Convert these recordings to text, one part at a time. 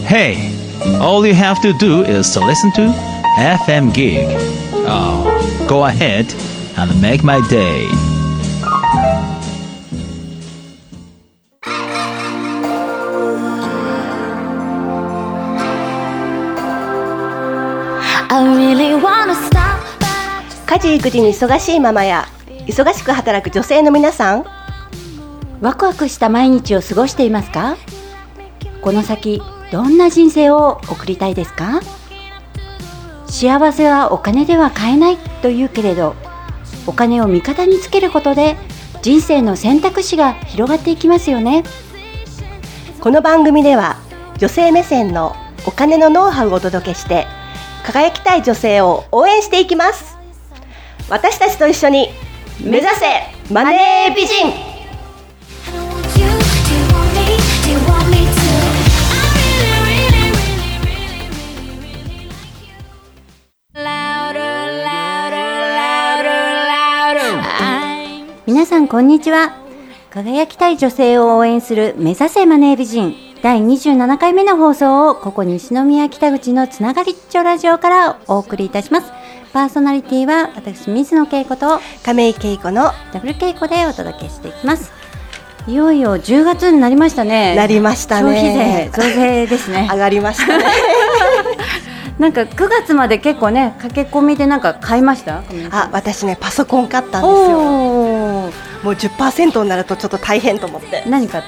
Hey, all you have to do is to listen to FM Gig. Oh, go ahead and make my day. 家事育児に忙しいママや忙しく働く女性の皆さん、 ワクワクした毎日を過ごしていますか？この先どんな人生を送りたいですか？幸せはお金では買えないというけれど、お金を味方につけることで人生の選択肢が広がっていきますよね。 この番組では女性目線のお金のノウハウをお届けして、輝きたい女性を応援していきます。私たちと一緒に目指せマネー美人。 皆さんこんにちは。輝きたい女性を応援する目指せマネー美人第27回目の放送をここ西宮北口のつながりっちょラジオからお送りいたします。パーソナリティは私水野恵子と亀井恵子のダブル恵子でお届けしていきます。いよいよ10月になりましたね。 なりましたね。 消費税増税ですね。 上がりましたね。 なんか9月まで結構ね、駆け込みでなんか買いました？ 私ねパソコン買ったんですよ。もう 10% になるとちょっと大変と思って。 何買った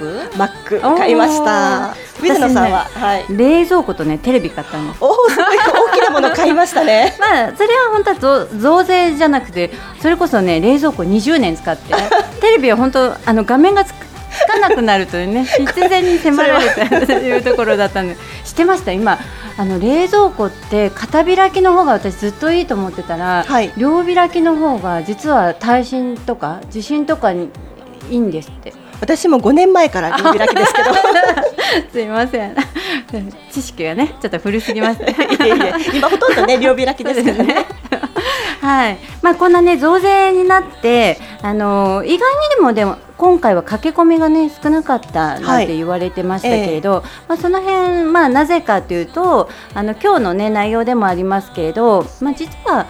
？Mac 買いました。水野さんは、 冷蔵庫とねテレビ買ったんです。 すごい大きなもの買いましたね。 まあそれは本当は増税じゃなくて、それこそね冷蔵庫20年使ってテレビは本当画面がつかなくなるとね必然に迫られたというところだったんで。知ってました？今冷蔵庫って片開きの方が私ずっといいと思ってたら、両開きの方が実は耐震とか地震とかにいいんですって。 私も5年前から両開きですけどすいません、知識がねちょっと古すぎますね。 今ほとんどね両開きですからね。 はい、こんなね増税になって意外にでも今回は駆け込みがね少なかったなんて言われてましたけれど、その辺なぜかというと今日のね内容でもありますけれど、実は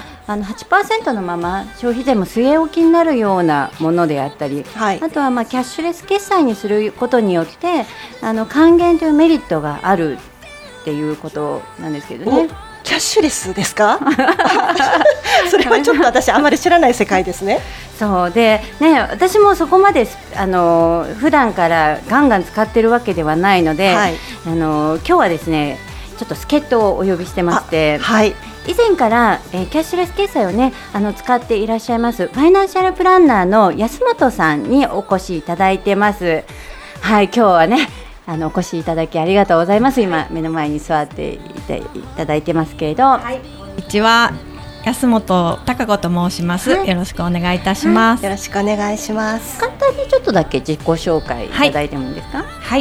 8% のまま消費税も据え置きになるようなものであったり、あとはキャッシュレス決済にすることによって還元というメリットがあるっていうことなんですけどね。 キャッシュレスですか？それはちょっと私あまり知らない世界ですね。 そうでね、私もそこまで普段からガンガン使ってるわけではないので、今日はですねちょっと助っ人をお呼びしてまして、以前から、キャッシュレス決済をね使っていらっしゃいますファイナンシャルプランナーの安本さんにお越しいただいてます。はい、今日はねお越しいただきありがとうございます。今目の前に座っていただいてますけれど、 こんにちは、安本貴子と申します。よろしくお願いいたします。 よろしくお願いします。 簡単にちょっとだけ自己紹介いただいてもいいですか？ はい、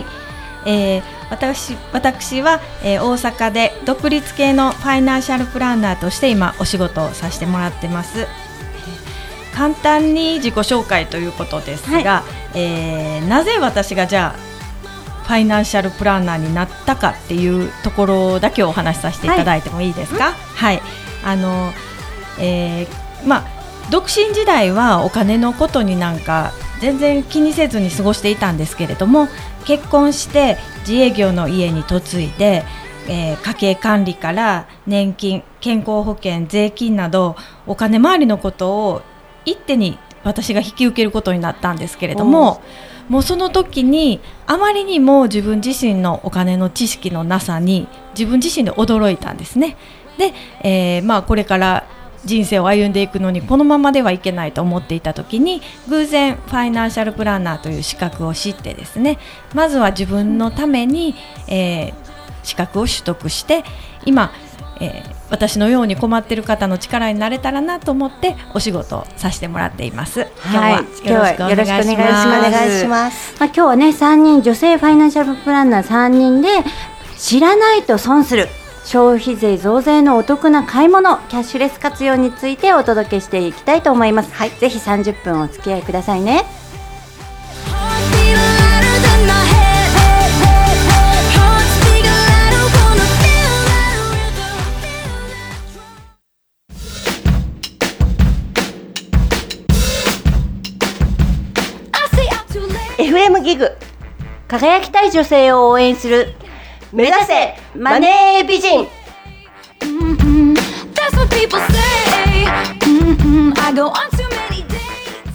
私は、大阪で独立系のファイナンシャルプランナーとして今お仕事をさせてもらってます。簡単に自己紹介ということですが、なぜ私がじゃあファイナンシャルプランナーになったかっていうところだけお話しさせていただいてもいいですか？独身時代はお金のことになんか全然気にせずに過ごしていたんですけれども、結婚して自営業の家に嫁いで、家計管理から年金、健康保険、税金などお金回りのことを一手に私が引き受けることになったんですけれども、もうその時にあまりにも自分自身のお金の知識のなさに自分自身で驚いたんですね。で、これから人生を歩んでいくのにこのままではいけないと思っていた時に偶然ファイナンシャルプランナーという資格を知ってですね、まずは自分のために、資格を取得して今、私のように困っている方の力になれたらなと思ってお仕事をさせてもらっています。今日はよろしくお願いします。 今日はね3人女性ファイナンシャルプランナー3人で知らないと損する消費税増税のお得な買い物キャッシュレス活用についてお届けしていきたいと思います。ぜひ30分お付き合いくださいね。 輝きたい女性を応援する目指せマネー美人。 That's what people say. I go on too many dates.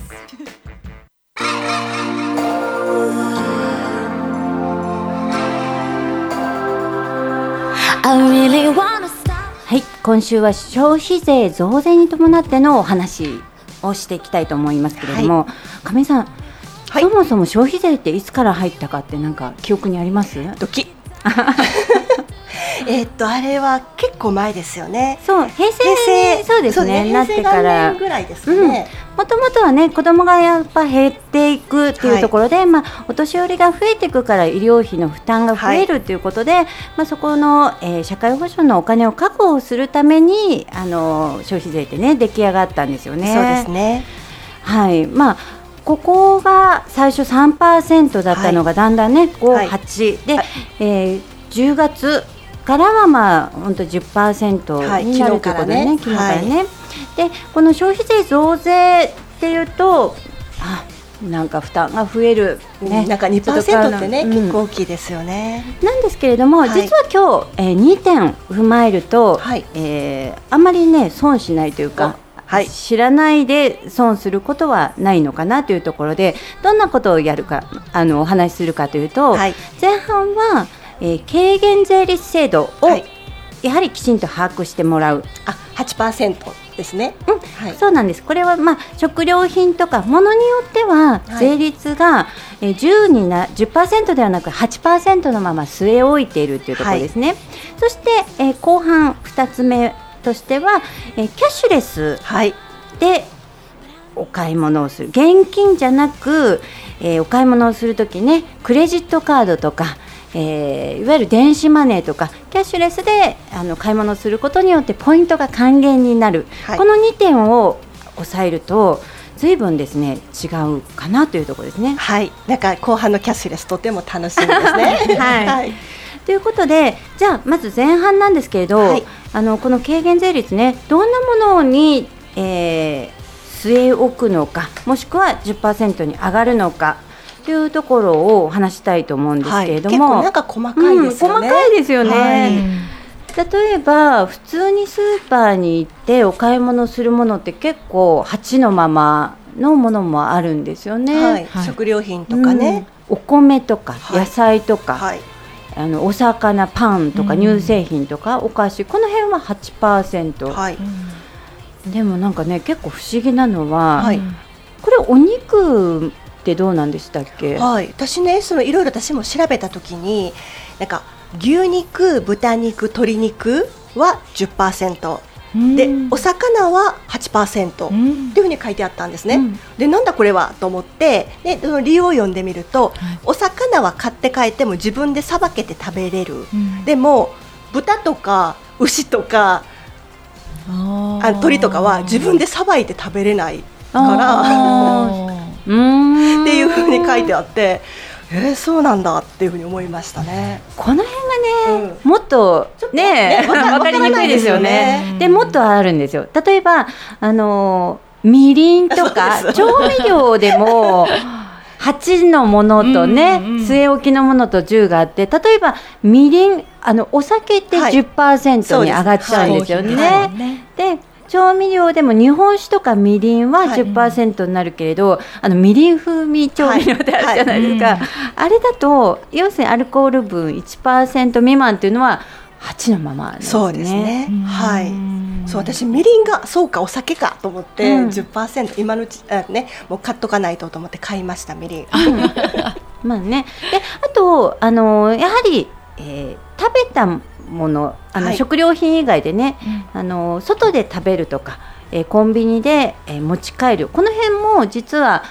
I really wanna stop. はい、今週は消費税増税に伴ってのお話をしていきたいと思いますけれども、亀井さん、 はい、 そもそも消費税っていつから入ったかってなんか記憶にあります？ ドキあれは結構前ですよね。 そう、平成そうですね、なってから平成元年ぐらいですかね。 もともとはね、子供がやっぱ減っていくっていうところで、お年寄りが増えていくから医療費の負担が増えるっていうことで、そこの、社会保障のお金を確保するために消費税ってね出来上がったんですよね。 そうですね。 はい、ここが最初 3% だったのがだんだんね、5、8で、10月からは本当 10% になるということでね、昨日からね。でこの消費税増税っていうとなんか負担が増える、ね、 なんか 2% ってね、結構大きいですよね。 なんですけれども、実は今日、2点踏まえると、あんまりね損しないというか、知らないで損することはないのかなというところで、どんなことをやるかお話しするかというと、前半は、軽減税率制度を、やはりきちんと把握してもらう。 8% ですね。 そうなんです。これは食料品とか物によっては税率が10% ではなく 8% のまま据え置いているというところですね。そして、後半2つ目としては、キャッシュレスでお買い物をする、現金じゃなく、お買い物をするときね、クレジットカードとか、いわゆる電子マネーとかキャッシュレスで買い物をすることによってポイントが還元になる、この2点を抑えると随分ですね違うかなというところですね。 なんか後半のキャッシュレスとても楽しみですね。 ということで、じゃあまず前半なんですけれど、この軽減税率ね、どんなものに、据え置くのか、もしくは 10% に上がるのかというところをお話したいと思うんですけれども、 結構なんか細かいですよね。 細かいですよね。例えば普通にスーパーに行ってお買い物するものって結構8のままのものもあるんですよね。 食料品とかね、 お米とか野菜とか、お魚、パンとか乳製品とか、お菓子、この辺は 8%、でもなんかね結構不思議なのは、これお肉ってどうなんでしたっけ？ 私ね、いろいろ私も調べたときに、なんか牛肉、豚肉、鶏肉は 10%、でお魚は 8% っていうふうに書いてあったんですね。でなんだこれはと思って、でその理由を読んでみると、お魚は買って帰っても自分でさばけて食べれる、でも豚とか牛とか鳥とかは自分でさばいて食べれないからっていうふうに書いてあって、そうなんだっていうふうに思いましたね。 この辺がね、もっとね分かりにくいですよね。でもっとあるんですよ。例えばみりんとか調味料でも8のものとね、据え置きのものと10があって、例えばみりんお酒って 10% に上がっちゃうんですよね。で調味料でも日本酒とかみりんは 10% になるけれど、みりん風味調味料ってあるじゃないですか、あれだと要するにアルコール分 1% 未満っていうのは8のままですね。 そうですね。そう、私みりんがそうかお酒かと思って、10% 今のうちもう買っとかないとと思って買いました、みりん。 まあね。であとやはり、食べたもの食料品以外でね、外で食べるとか、コンビニで、持ち帰る、この辺も実は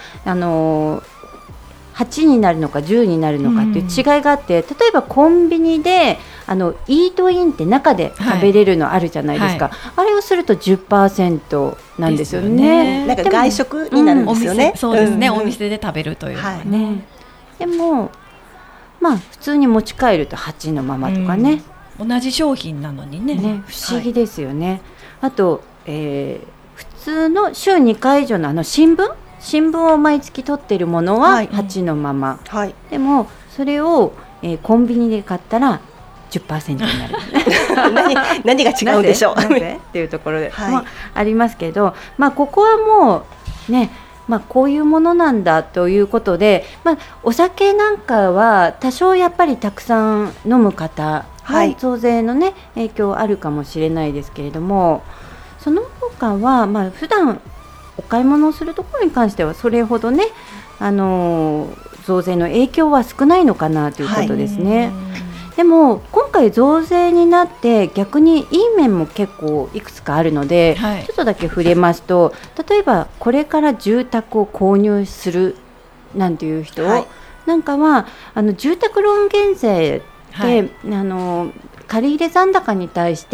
8になるのか10になるのかっていう違いがあって、例えばコンビニでイートインって中で食べれるのあるじゃないですか、あれをすると 10% なんですよね。 なんか外食になるんですよね。 そうですね、お店で食べるというのはね。 でも普通に持ち帰ると8のままとかね、 同じ商品なのにね、 不思議ですよね。あと、普通の週2回以上の新聞を毎月取っているものは8のまま、でもそれを、コンビニで買ったら 10% になる何が違うんでしょうなぜっていうところで、もありますけど、ここはもうね、こういうものなんだということで、お酒なんかは多少やっぱりたくさん飲む方、増税のね影響あるかもしれないですけれども、その他は普段お買い物をするところに関してはそれほどね、増税の影響は少ないのかなということですね。でも今回増税になって逆にいい面も結構いくつかあるので、ちょっとだけ触れますと、例えばこれから住宅を購入するなんていう人、なんかは住宅ローン減税で、借入残高に対して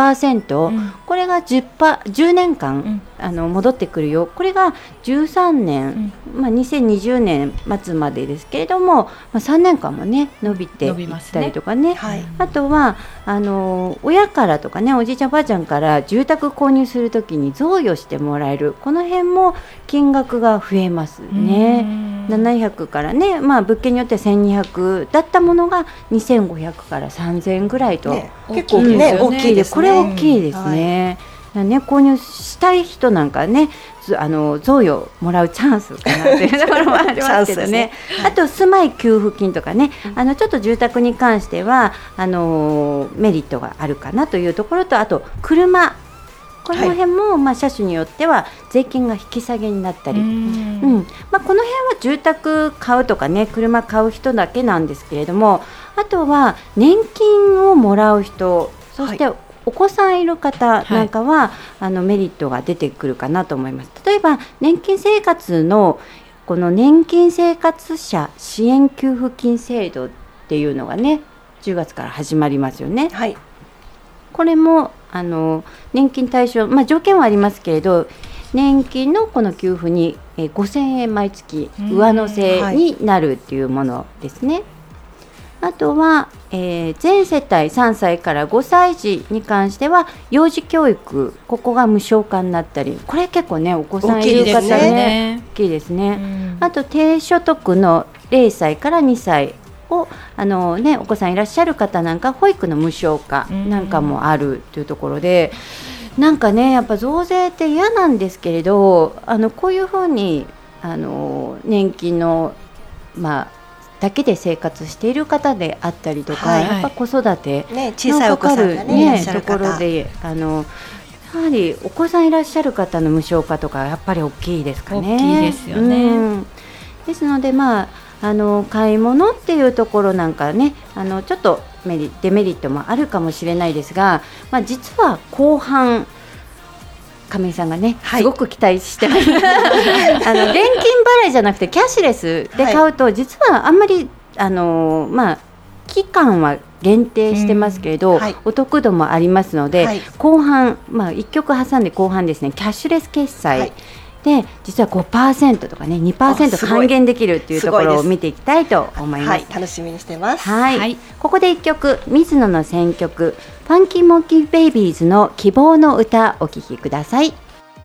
1%、これが 10年間、戻ってくるよ。これが13年、2020年末までですけれども、3年間もね伸びていったりとかね、あとは親からとかね、おじいちゃんおばあちゃんから住宅購入するときに贈与してもらえる、この辺も金額が増えますね。700からね、物件によっては1200だったものが2500から3000ぐらいと、 結構ね、大きいですね。 これ大きいですね。購入したい人なんかね、贈与もらうチャンスかなというところもありますけどね。あと住まい給付金とかね、ちょっと住宅に関してはメリットがあるかなというところと、あと車、この辺も、車種によっては税金が引き下げになったり、この辺は住宅買うとかね、車買う人だけなんですけれども、あとは年金をもらう人、そしてお子さんいる方なんかは、メリットが出てくるかなと思います。例えば年金生活のこの年金生活者支援給付金制度っていうのがね、10月から始まりますよね。これも年金対象、条件はありますけれど、年金のこの給付に5000円毎月上乗せになるっていうものですね。あとは、全世帯3歳から5歳児に関しては幼児教育、ここが無償化になったり、これ結構ね、お子さんいる方ね、大きいですね。あと低所得の0歳から2歳をお子さんいらっしゃる方なんか、保育の無償化なんかもあるというところで、なんかね、やっぱ増税って嫌なんですけれど、こういうふうに年金のだけで生活している方であったりとか、やっぱ子育て小さいお子さんがね、いらっしゃるところでやはりお子さんいらっしゃる方の無償化とかやっぱり大きいですかね。 大きいですよね。 ですので買い物っていうところなんかね、ちょっとデメリットもあるかもしれないですが、実は後半亀井さんがね、すごく期待してます現金払いじゃなくてキャッシュレスで買うと、実はあんまり期間は限定してますけれど、お得度もありますので、後半、1曲挟んで後半ですね、キャッシュレス決済で実は 5% とかね 2% 還元できるっていうところを見ていきたいと思います。 楽しみにしてます。 ここで1曲、水野の選曲、ファンキーモンキーベイビーズの希望の歌、お聴きください。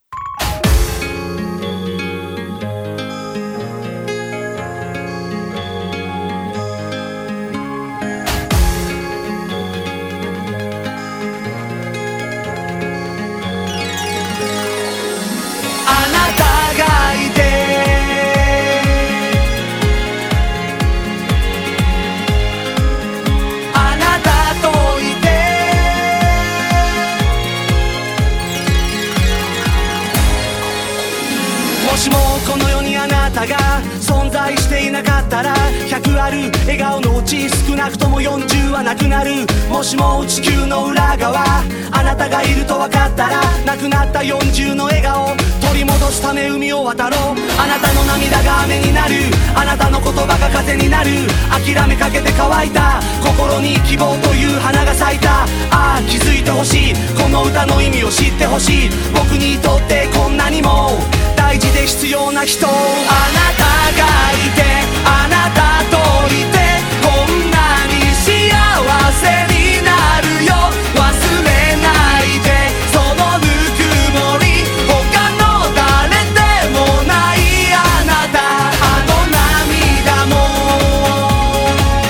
存在していなかったら100ある笑顔のうち少なくとも40はなくなる。もしも地球の裏側あなたがいると分かったら、なくなった40の笑顔取り戻すため海を渡ろう。あなたの涙が雨になる、あなたの言葉が風になる。諦めかけて乾いた心に希望という花が咲いた。ああ気づいてほしい、この歌の意味を知ってほしい。僕にとってこんなにも大事で必要な人、あなたがいてあなたといてこんなに幸せになるよ。忘れないでそのぬくもり、他の誰でもないあなた、あの涙も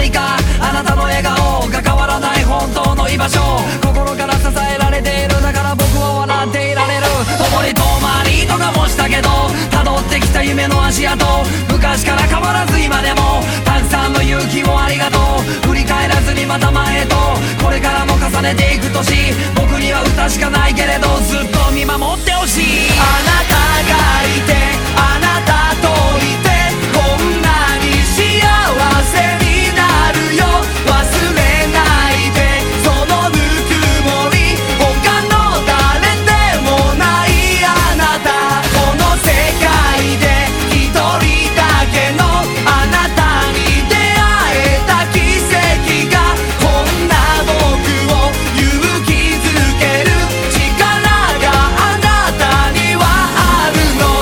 何かあなたの笑顔が変わらない本当の居場所、心から支えられている、だから僕は笑っていられる。共に遠回りとかもしたけど辿ってきた夢の足跡、昔から変わらず今でもたくさんの勇気をありがとう。振り返らずにまた前へと、これからも重ねていく年、僕には歌しかないけれどずっと見守ってほしい。あなたがいてあなたといてこんなに幸せになるよ、忘れないでそのぬくもり、他の誰でもないあなた、この世界で一人だけのあなたに出会えた奇跡が、こんな僕を勇気づける力があなたにはあるの。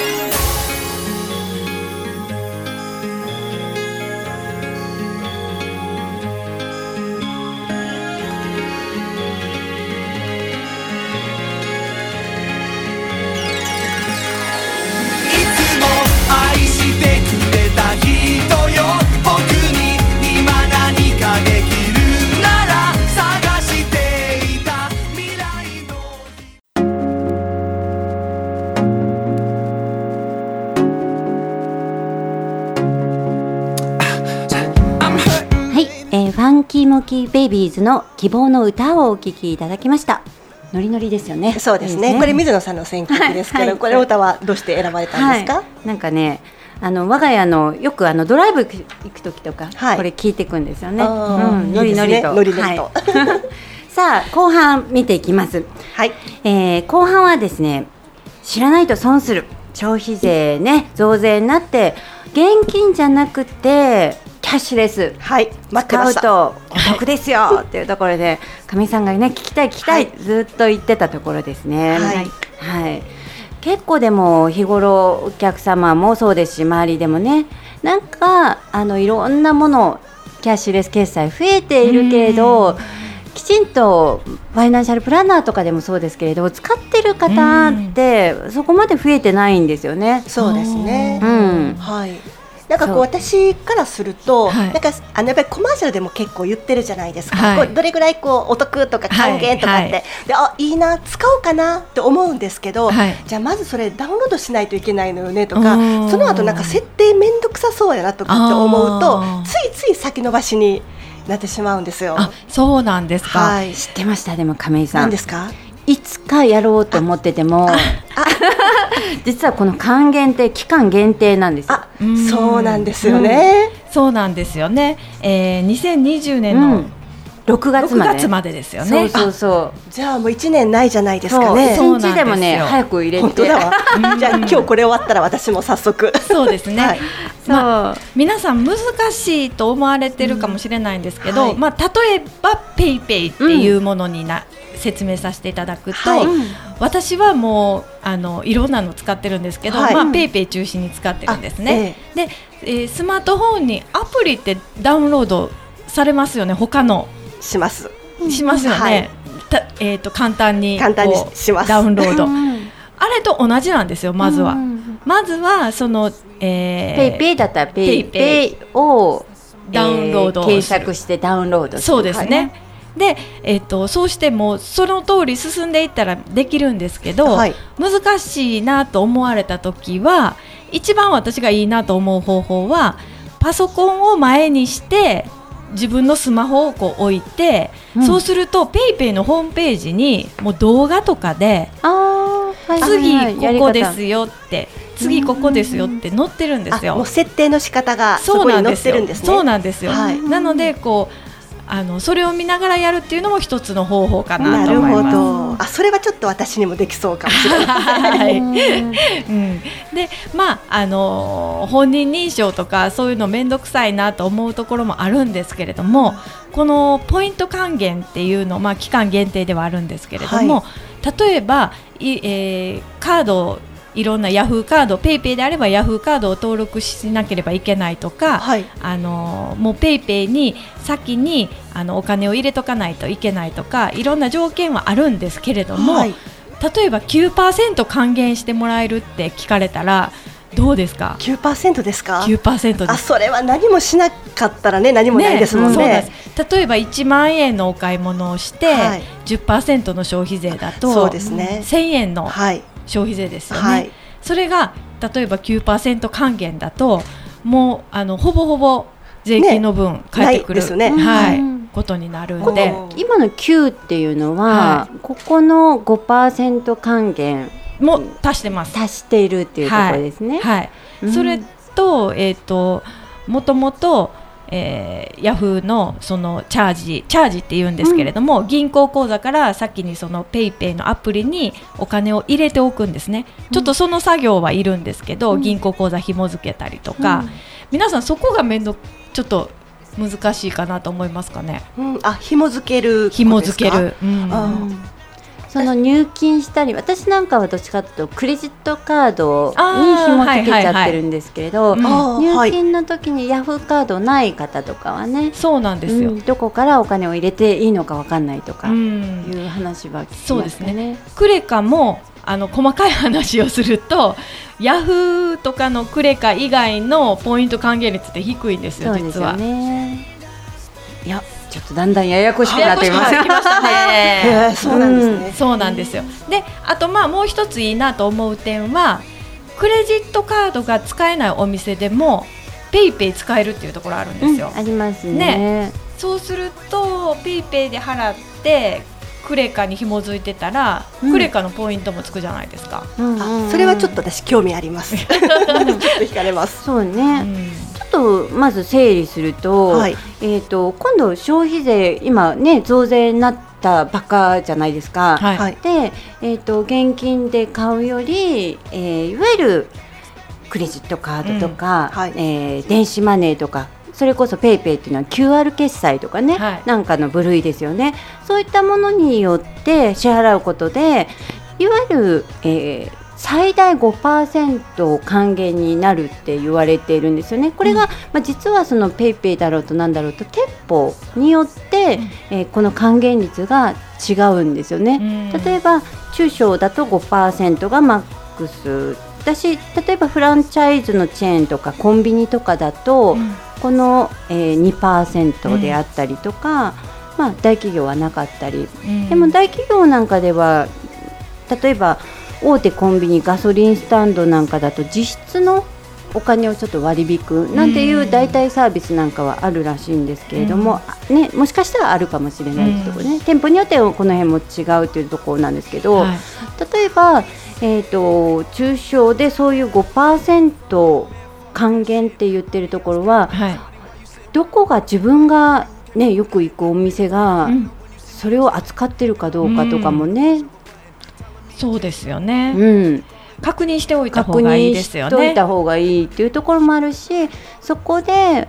いつも愛してくれた人よ、僕に今何かできるなら探していた未来のはい、ファンキーモキーベイビーズの希望の歌をお聴きいただきました。ノリノリですよね。 そうですね。これ水野さんの選曲ですけど、 はいこれ歌はどうして選ばれたんですか？ はい、なんかね、我が家のよくドライブ行く時とか、 はいこれ聞いていくんですよね。 ノノリノリと。 ノリノリと。 はいさあ後半見ていきます。 はい。 後半はですね、知らないと損する消費税ね、増税になって現金じゃなくてキャッシュレスはい。待ってました。 使うとお得ですよっていうところで、上さんがね聞きたい、 はいずっと言ってたところですね。 はいはい、結構でも日頃お客様もそうですし、周りでもね、なんかいろんなものキャッシュレス決済増えているけれど、きちんとファイナンシャルプランナーとかでもそうですけれど、使ってる方ってそこまで増えてないんですよね。 そうですね。 うんはい。なんかこうそう私からすると、 はいなんかやっぱりコマーシャルでも結構言ってるじゃないですか。 はいこうどれぐらいこうお得とか還元とかって、 はいはいでいいな使おうかなって思うんですけど、 はいじゃあまずそれダウンロードしないといけないのよねとか、 うんその後なんか設定めんどくさそうやなとかって思うとあーついつい先延ばしになってしまうんですよ。 あ、そうなんですか。 はい。 知ってました。でも亀井さん、 何ですか？ いつかやろうと思ってても実はこの還元って期間限定なんですよ。 あ、そうなんですよね。 そうなんですよね。2020年の 6月 6 まで月までですよね。 そうそうじゃあもう1年ないじゃないですそうかね。 1日でもねそうなんですよ早く入れて本当だわ。じゃあ今日これ終わったら私も早速。 そうですね。 はいそう皆さん難しいと思われてるかもしれないんですけど、 はい例えばペイペイっていうものに説明させていただくと、 はい私はもういろんなの使ってるんですけど、 はいペイペイ中心に使ってるんですね。で、スマートフォンにアプリってダウンロードされますよね。他のします。 しますよね。簡単に簡単にこうしますダウンロード。 うんあれと同じなんですよ。まずは、まずはその、 ペイペイだったらペイペイをダウンロードをする検索してダウンロードする。 そうですね。で、そうしてもその通り進んでいったらできるんですけど、 はい難しいなと思われた時は一番私がいいなと思う方法はパソコンを前にして自分のスマホをこう置いて、そうするとペイペイのホームページにもう動画とかで次ここですよって次ここですよって載ってるんですよ。 もう設定の仕方がそそうこに載っなんですよ。 てるんですね。 そうなんですよ。 はいなのでこうそれを見ながらやるっていうのも一つの方法かななるほと思います。 ど。それはちょっと私にもできそうかもしれない。 はいうん、で本人認証とかそういうの面倒くさいなと思うところもあるんですけれども、このポイント還元っていうの、期間限定ではあるんですけれども、例えばカードいろんなヤフーカード、ペイペイであればヤフーカードを登録しなければいけないとか、 はいもうペイペイに先にお金を入れとかないといけないとか、いろんな条件はあるんですけれども、 はい例えば 9% 還元してもらえるって聞かれたらどうですか？ 9% ですか？ 9% です。 あ、それは何もしなかったらね、何もないですもんそうなんね。 です。例えば1万円のお買い物をして、 はい、 10% の消費税だとそうですね、 1000円のはい消費税ですよね、 はい、 それが例えば 9% 還元だともうほぼほぼ税金の分返ってくる、 ないですね、 はい、 うんことになるんで、 今の9っていうのは、 はここの 5% 還元もう足してます。 足しているっていうところですね。 はい、 うんそれと、もともとヤフーのそのチャージって言うんですけれども、銀行口座から先にそのペイペイのアプリにお金を入れておくんですね。ちょっとその作業はいるんですけど、銀行口座紐付けたりとか、皆さんそこがちょっと難しいかなと思いますかね。 あ、紐付ける、 紐付ける、 その入金したり、私なんかはどっちかというとクレジットカードに紐付けちゃってるんですけれど、入金の時にヤフーカードない方とかはね、 そうなんですよ、 どこからお金を入れていいのか分かんないとかいう話は聞きますね。 そうですね。クレカも細かい話をするとヤフーとかのクレカ以外のポイント還元率って低いんですよ、実は。 そうですよね。いや、ちょっとだんだんややこしくなってきましたね。そうなんですね。 そうなんですよ。で、あともう一ついいなと思う点は、クレジットカードが使えないお店でもペイペイ使えるっていうところあるんですよ。 ありますね。 そうするとペイペイで払ってクレカに紐づいてたら、クレカのポイントもつくじゃないですか。 それはちょっと私興味あります。ちょっと惹かれます。 そうね。ちょっとまず整理すると、今度消費税今ね増税になったばっかじゃないですか。で、現金で買うより、いわゆるクレジットカードとか、電子マネーとか。それこそペイペイっていうのは QR 決済とかね、なんかの部類ですよね。そういったものによって支払うことでいわゆる、最大 5% 還元になるって言われているんですよね。これが、実はそのペイペイだろうとなんだろうと店舗によって、この還元率が違うんですよね。例えば中小だと 5% がマックスだし、例えばフランチャイズのチェーンとかコンビニとかだと、この、2% であったりとか、大企業はなかったり、でも大企業なんかでは例えば大手コンビニガソリンスタンドなんかだと実質のお金をちょっと割り引くなんていう代替サービスなんかはあるらしいんですけれども、もしかしたらあるかもしれないところね、店舗によってはこの辺も違うというところなんですけど、例えば、中小でそういう 5% 還元って言ってるところは、どこが自分が、よく行くお店が、それを扱ってるかどうかとかもね、 そうですよね、確認しておいた方がいいですよね。 確認しておいた方がいいっていうところもあるし、そこで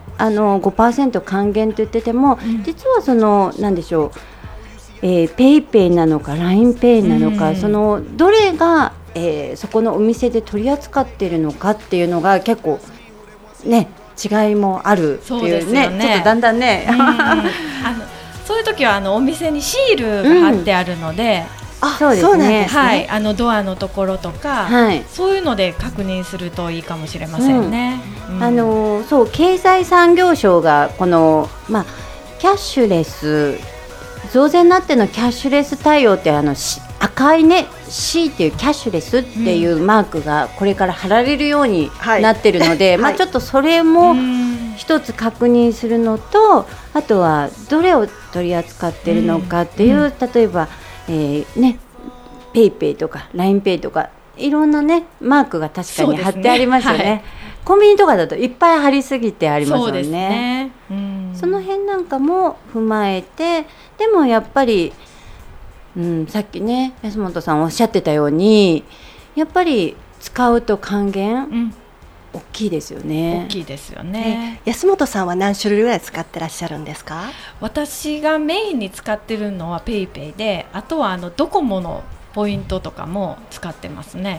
5% 還元と言ってても、実はその何でしょう、ペイペイなのか LINEPay なのか、そのどれがそこのお店で取り扱っているのかっていうのが結構ね違いもあるっていうね、ちょっとだんだんねそういう時はお店にシールが貼ってあるので、 そうですね、 ドアのところとか、そういうので確認するといいかもしれませんね。 そう経済産業省がこの、キャッシュレス増税になってのキャッシュレス対応って赤いね C っていうキャッシュレスっていうマークがこれから貼られるようになってるので、ちょっとそれも一つ確認するのと、あとはどれを取り扱ってるのかっていう、例えば、ペイペイとか LINEPay とかいろんなねマークが確かに貼ってありますよね。コンビニとかだといっぱい貼りすぎてありますよね。そうですね。その辺なんかも踏まえて、でもやっぱり、さっきね安本さんおっしゃってたように、やっぱり使うと還元、大きいですよね。 大きいですよね。 安本さんは何種類ぐらい使ってらっしゃるんですか？ 私がメインに使ってるのはペイペイで、あとはドコモのポイントとかも使ってますね。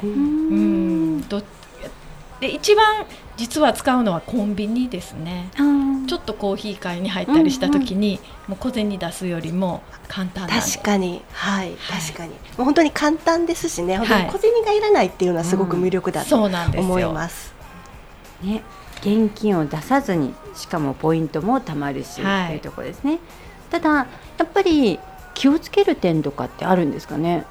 で一番実は使うのはコンビニですね。ちょっとコーヒー買いに入ったりした時に、もう小銭出すよりも簡単なんで。 確かに、確かにもう本当に簡単ですしね、本当に小銭がいらないっていうのはすごく魅力だと思います。 ね、現金を出さずにしかもポイントも貯まるし、というところですね。ただやっぱり気をつける点とかってあるんですかね。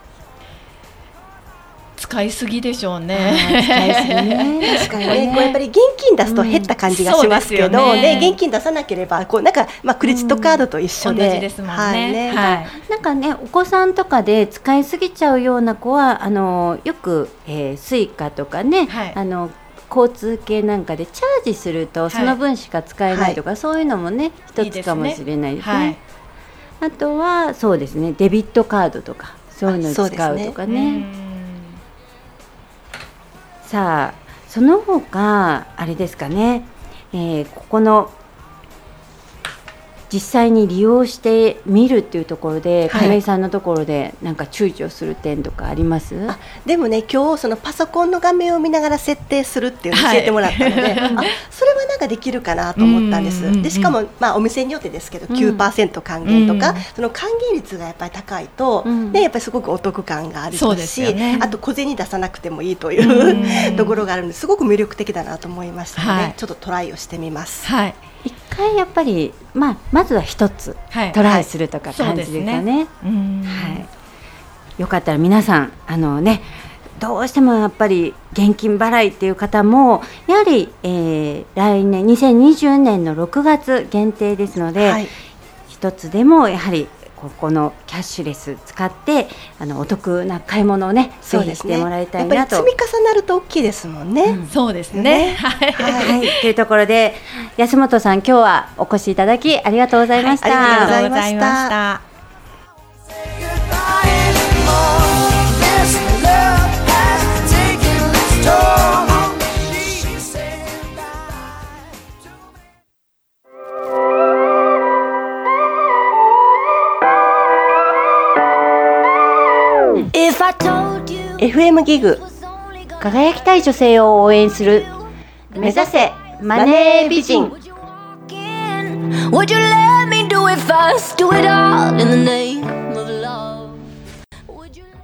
使いすぎでしょうね。 使いすぎね。 確かにね、こうやっぱり現金出すと減った感じがしますけど、ね、現金出さなければこうなんか、クレジットカードと一緒で、 同じですもんね。 なんかね、お子さんとかで使いすぎちゃうような子はよく、スイカとかね、交通系なんかでチャージするとその分しか使えないとか、そういうのもね一つかもしれないですね。あとはそうですね、デビットカードとかそういうのを使うとかね。さあその他あれですかね、ここの実際に利用してみるっていうところで、亀井さんのところでなんか躊躇する点とかあります？ でもね、今日そのパソコンの画面を見ながら設定するっていうのを教えてもらったので、それはなんかできるかなと思ったんです。でしかも、お店によってですけど 9% 還元とか、その還元率がやっぱり高いと、やっぱりすごくお得感があるし、あと小銭出さなくてもいいというところがあるので、すごく魅力的だなと思いましたので、ちょっとトライをしてみます。 一回やっぱり、まずは一つトライするとか感じですかね。よかったら皆さんどうしてもやっぱり現金払いっていう方もやはり、来年2020年の6月限定ですので、一つでもやはりここのキャッシュレス使ってお得な買い物をね、ぜひしてもらいたいなと。 やっぱり積み重なると大きいですもんね。 そうですね。 というところで安本さん、今日はお越しいただきありがとうございました。 ありがとうございました。FM ギグ、 輝きたい女性を応援する目指せマネー美人。 Would you let me do it fast? Do it all in the name of love. Would you...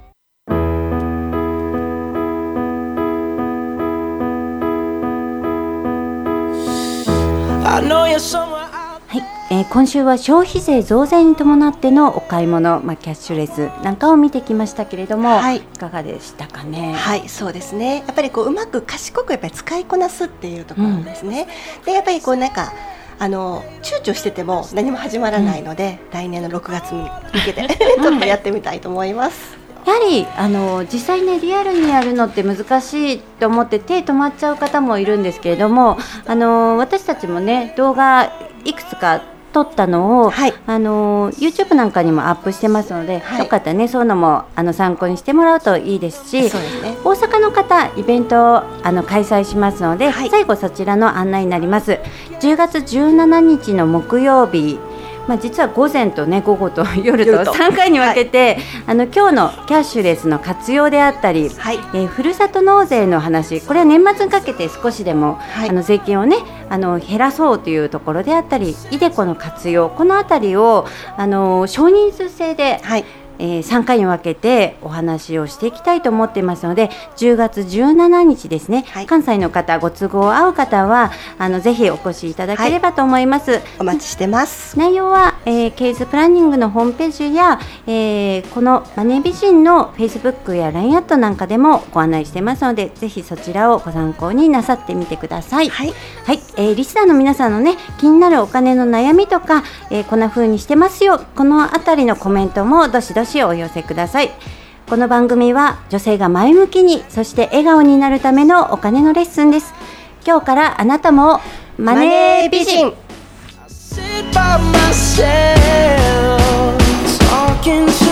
今週は消費税増税に伴ってのお買い物、キャッシュレスなんかを見てきましたけれども、いかがでしたかね。 そうですね。やっぱりうまく賢くやっぱり使いこなすっていうところですね。でやっぱりなんか躊躇してても何も始まらないので、来年の6月に向けてちょっとやってみたいと思います。 やはり実際ね、リアルにやるのって難しいと思って手止まっちゃう方もいるんですけれども、私たちもね、動画いくつか撮ったのを、YouTube なんかにもアップしてますので、よかったらね、そういうのも参考にしてもらうといいですし、大阪の方イベントを開催しますので、最後そちらの案内になります。10月17日の木曜日、実は午前とね、午後と夜と3回に分けて、今日のキャッシュレスの活用であったり、ふるさと納税の話、これは年末にかけて少しでも、税金をね減らそうというところであったり、iDeCoの活用、このあたりを少人数制で、3回に分けてお話をしていきたいと思っていますので、10月17日ですね、関西の方、ご都合合う方はぜひお越しいただければと思います。 お待ちしてます。 内容は、ケースプランニングのホームページや、このマネー美人の Facebook や LINE アットなんかでもご案内してますので、ぜひそちらをご参考になさってみてください。リスナーの皆さんのね、気になるお金の悩みとか、こんな風にしてますよ、このあたりのコメントもどしどしお寄せください。この番組は女性が前向きに、そして笑顔になるためのお金のレッスンです。今日からあなたもマネー美人。 Sit by myself, talking to